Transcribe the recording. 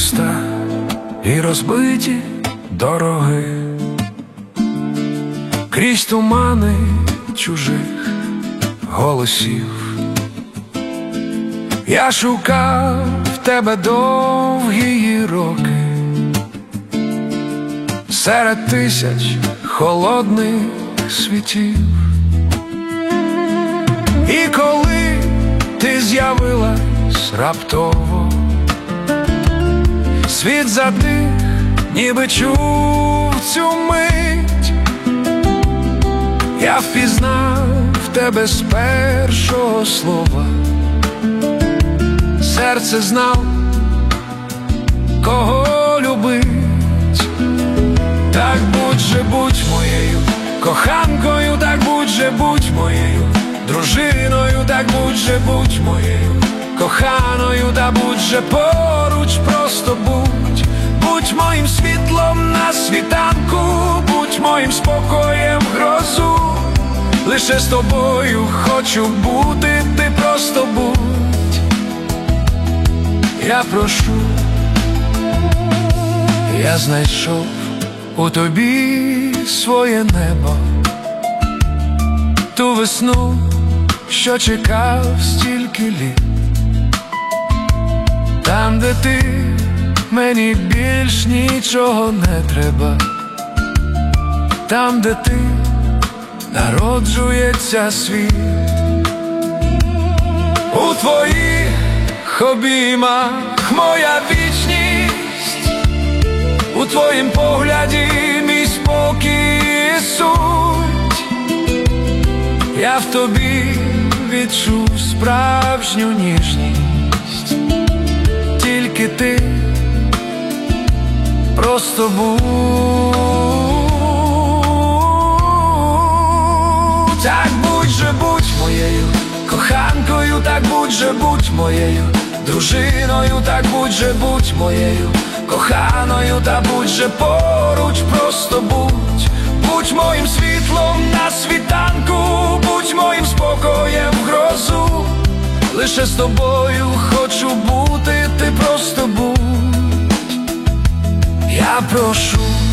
міста і розбиті дороги, крізь тумани чужих голосів. Я шукав тебе довгі роки, серед тисяч холодних світів. І коли ти з'явилась раптово, світ затих, ніби чув цю мить. Я впізнав тебе з першого слова, серце знав, кого любить. Так будь же, будь моєю коханкою, так будь же, будь моєю дружиною, так будь же, будь моєю коханою, та будь же поруч, просто будь. Будь моїм світлом на світанку, будь моїм спокоєм в грозу. Лише з тобою хочу бути, ти просто будь. Я прошу, я знайшов у тобі своє небо, ту весну, що чекав стільки літ. Там, де ти, мені більш нічого не треба. Там, де ти, народжується світ. У твоїх обіймах моя вічність, у твоїм погляді мій спокій і суть. Я в тобі відчув справжню ніжність. Тільки ти просто будь. Так будь же, будь моєю коханкою, так будь же, будь моєю дружиною, так будь же, будь моєю коханою, та будь же поруч, просто будь. Будь моїм світлом на світанку, будь моїм спокоєм в грозу. Лише з тобою хочу бути, ти просто будь. Я прошу.